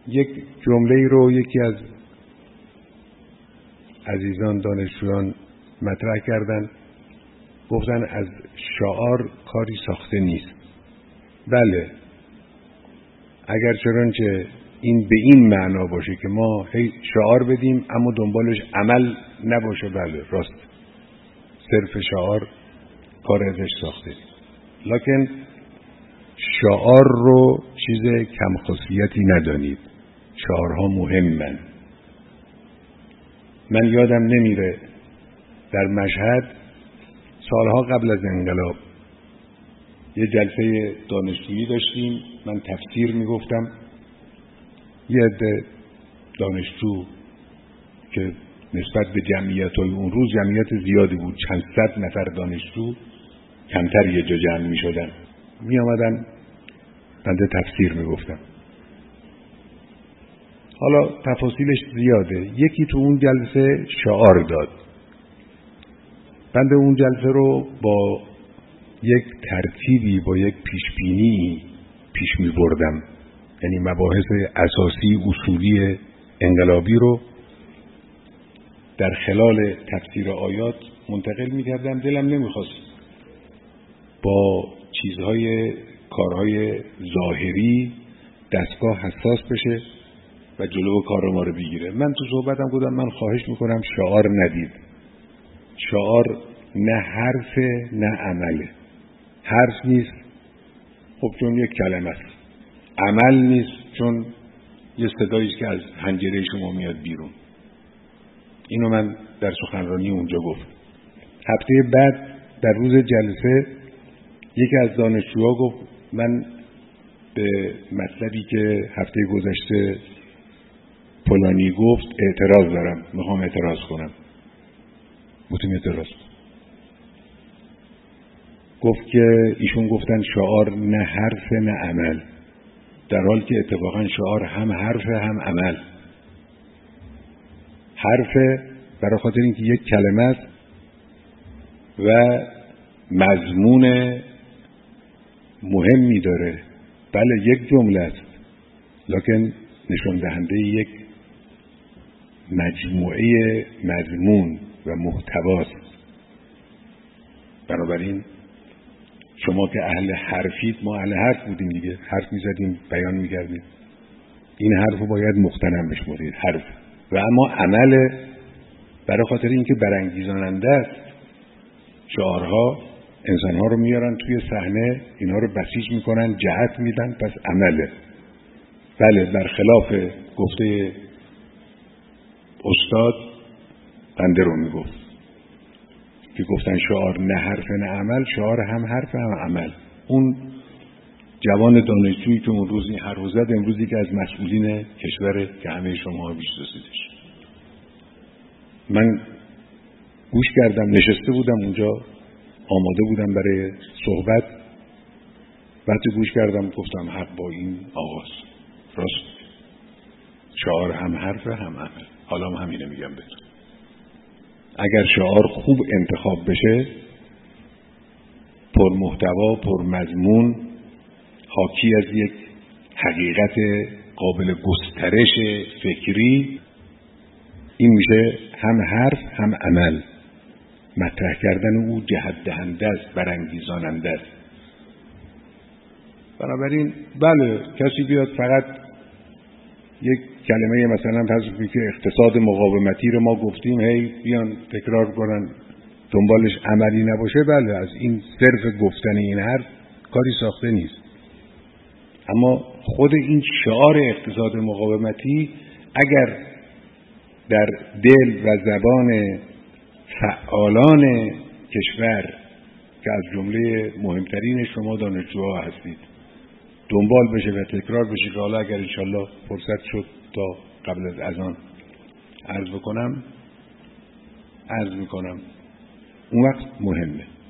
یک جمله رو یکی از عزیزان دانشجویان مطرح کردن، گفتن از شعار کاری ساخته نیست. بله، اگر چنانچه این به این معنا باشه که ما هی شعار بدیم اما دنبالش عمل نباشه، بله راست، صرف شعار کار ازش ساخته. لکن شعار رو چیز کم خاصیتی ندانید، شعارها مهمن. من یادم نمیره در مشهد سالها قبل از انقلاب یه جلسه دانشجویی داشتیم، من تفسیر میگفتم، یه عده دانشجو که نسبت به جمعیت‌های اون روز جمعیت زیادی بود، چند صد نفر دانشجو کمتر یه جا جمع می‌شدن، می‌آمدن بنده تفسیر میگفتم. حالا تفاصیلش زیاده. یکی تو اون جلسه شعار داد، بنده اون جلسه رو با یک ترتیبی، با یک پیشبینی پیش می‌بردم، یعنی مباحث اساسی اصولی انقلابی رو در خلال تفسیر آیات منتقل می‌کردم. دلم نمی‌خواست با چیزهای، کارهای ظاهری دستگاه حساس بشه و جلو کار ما رو بگیره. من تو صحبتم گفتم من خواهش میکنم شعار ندید. شعار نه حرف نه عمله. حرف نیست خب چون یک کلمه است، عمل نیست چون یه صداییست که از حنجره شما میاد بیرون. اینو من در سخنرانی اونجا گفت. هفته بعد در روز جلسه یکی از دانشجوها گفت من به مطلبی که هفته گذشته فلانی گفت اعتراض دارم، میخوام اعتراض کنم. گفتم اعتراض. گفت که ایشون گفتن شعار نه حرف نه عمل، در حالی که اتفاقا شعار هم حرف هم عمل. حرف برای خاطر اینکه یک کلمه است و مضمون مهمی داره، بله یک جمله است، لکن نشان دهنده یک مجموعه مضمون و محتواست. بنابراین شما که اهل حرفید، ما اهل حرف بودیم دیگه، حرف میزدیم، بیان میکردیم، این حرف رو باید مغتنم بشمرید، حرف. و اما عمل برای خاطر اینکه برانگیزاننده است. شعارها انسانها رو میارن توی صحنه، اینا رو بسیج میکنن، جهت میدن، پس عمله. بله، برخلاف گفته استاد بنده رو میگفت که گفتن شعار نه حرف نه عمل، شعار هم حرف هم عمل. اون جوان دانشجویی که اون روز این حرف زد، امروزی که از مسئولین کشور که همه شما میشناسیدش. من گوش کردم، نشسته بودم اونجا، آماده بودم برای صحبت. وقتی گوش کردم گفتم حق با این آغاز، راست، شعار هم حرف هم عمل. حالا هم همینه میگم بهتون. اگر شعار خوب انتخاب بشه، پر محتوا، پر مضمون، حاکی از یک حقیقت قابل گسترش فکری، این میشه هم حرف هم عمل. مطرح کردن او جهت دهنده است، برانگیزاننده است. بنابراین بله، کسی بیاد فقط یک کلمه مثلا تصویری که اقتصاد مقاومتی رو ما گفتیم، هی بیان تکرار کنن، دنبالش عملی نباشه، بله، از این صرف گفتن این حرف کاری ساخته نیست. اما خود این شعار اقتصاد مقاومتی اگر در دل و زبان فعالان کشور که از جمله مهمترین شما دانشجوها هستید دنبال بشه و تکرار بشه، که حالا اگر انشالله فرصت شد تا قبل از اذان عرض میکنم، اون وقت مهمه.